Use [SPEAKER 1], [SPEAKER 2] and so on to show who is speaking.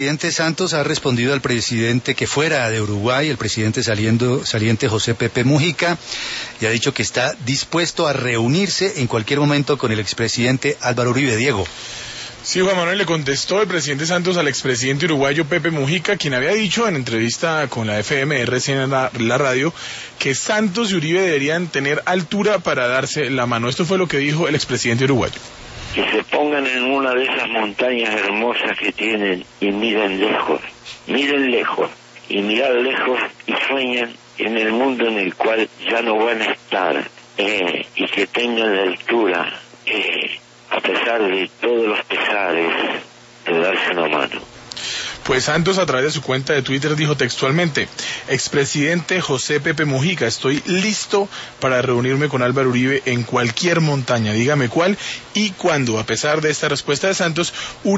[SPEAKER 1] El presidente Santos ha respondido al presidente que fuera de Uruguay, el presidente saliente José Pepe Mujica, y ha dicho que está dispuesto a reunirse en cualquier momento con el expresidente Álvaro Uribe. Diego.
[SPEAKER 2] Sí, Juan Manuel, le contestó el presidente Santos al expresidente uruguayo Pepe Mujica, quien había dicho en entrevista con la FM recién en la radio que Santos y Uribe deberían tener altura para darse la mano. Esto fue lo que dijo el expresidente uruguayo.
[SPEAKER 3] Que se pongan en una de esas montañas hermosas que tienen y miren lejos y mirar lejos y sueñan en el mundo en el cual ya no van a estar y que tengan la altura a pesar de todos los pesares de darse una mano.
[SPEAKER 2] Pues Santos, a través de su cuenta de Twitter, dijo textualmente: expresidente José Pepe Mujica, estoy listo para reunirme con Álvaro Uribe en cualquier montaña, dígame cuál y cuándo. A pesar de esta respuesta de Santos,